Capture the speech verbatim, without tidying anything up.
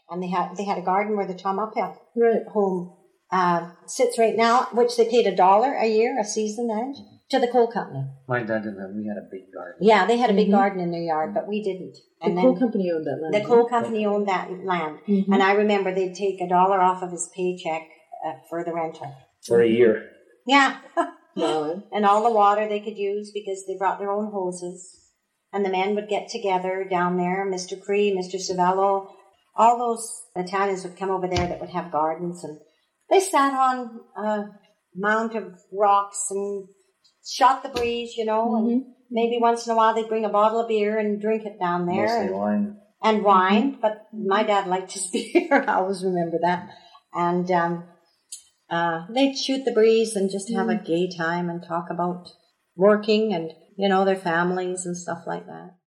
And they had they had a garden where the Tom Uphill right. home uh, sits right now, which they paid a dollar a year, a season then, to the coal company. My dad didn't have, we had a big garden. Yeah, they had a big Mhm. garden in their yard, but we didn't. And The coal then company owned that land. the coal company owned that land. Mhm. And I remember they'd take a dollar off of his paycheck uh, for the rental. For a year. Yeah. Wow. And all the water they could use because they brought their own hoses. And the men would get together down there, Mister Cree, Mister Savello, all those Italians would come over there that would have gardens. And they sat on a mound of rocks and shot the breeze, you know, Mhm. and maybe once in a while they'd bring a bottle of beer and drink it down there. Mostly and, wine. and wine, but my dad liked his beer. I always remember that. And um, uh, they'd shoot the breeze and just have a gay time and talk about working and, you know, their families and stuff like that.